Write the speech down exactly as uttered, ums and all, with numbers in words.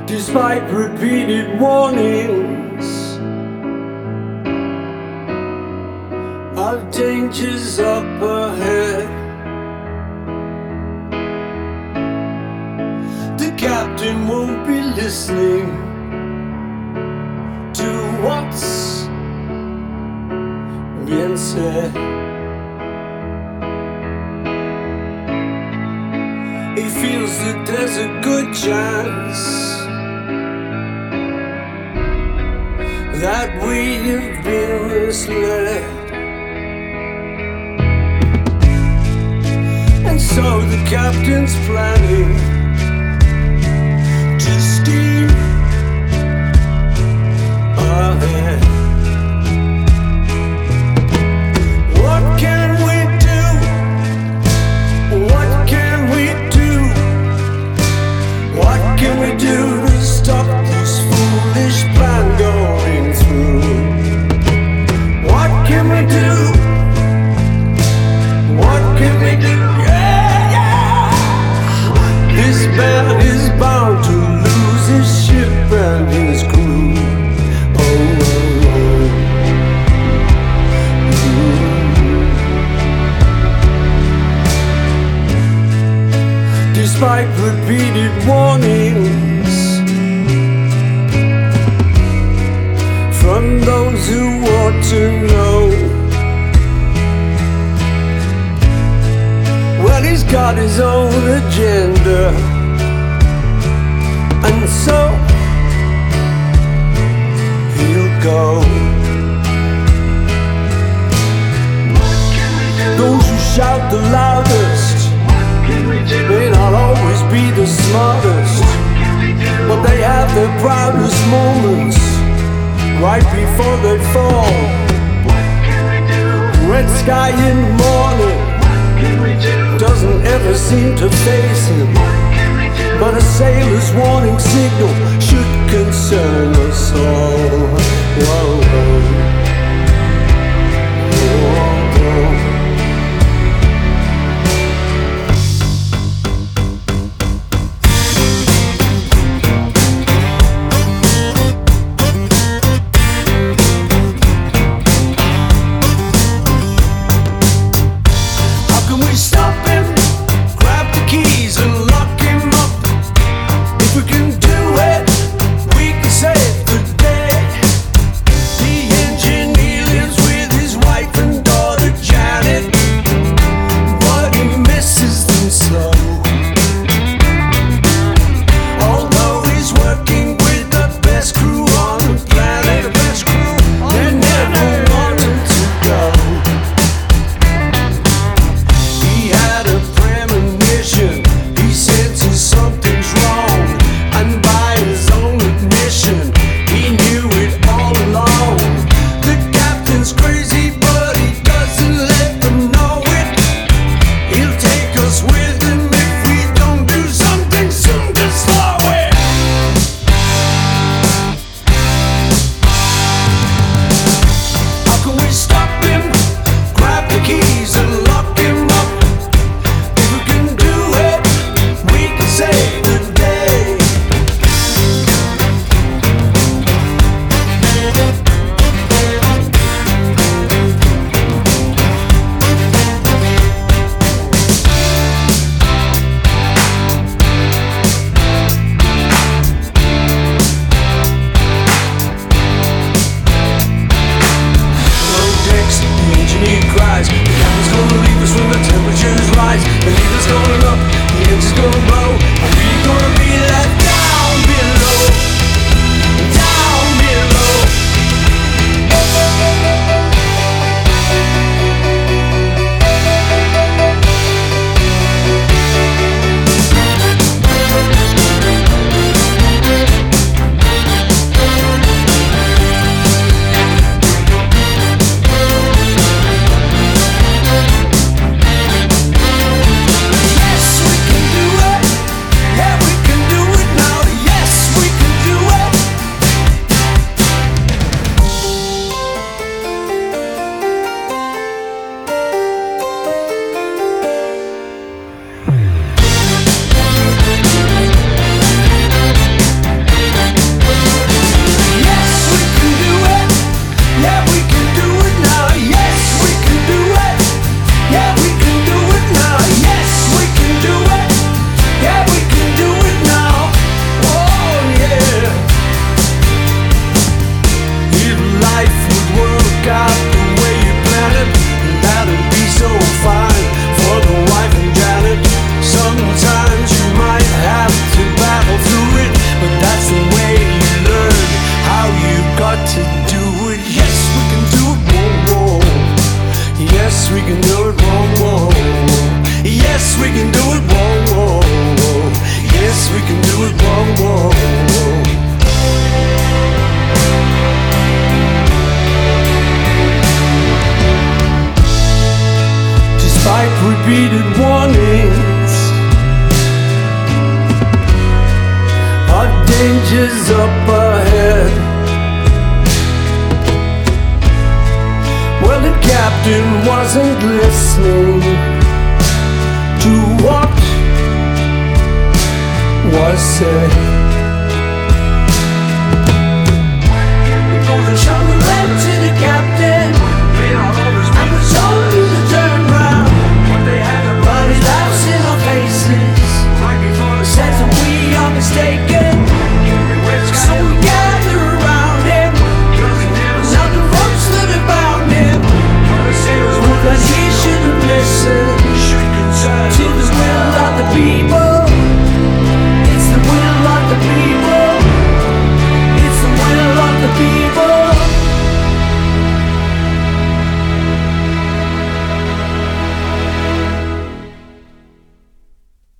Despite repeated warnings of dangers up ahead, the captain won't be listening to what's being said. He feels that there's a good chance that we have been misled, and so the captain's planning to steam ahead. What can we do? What can we do? What can we do to stop this foolish plan going through? What can we do? What can we do? Yeah, yeah. This man is bound to lose his ship and his crew. Oh, oh, oh. Mm. Despite repeated warnings from those who want to know, well, he's got his own agenda, and so he'll go. Those who shout the loudest may not always be the smartest, but they have their proudest moments right before they fall. Red sky in the morning doesn't ever seem to face him, but a sailor's warning signal should concern us all. Whoa, whoa. Whoa, whoa. The dangers up ahead. Well, the captain wasn't listening to what was said.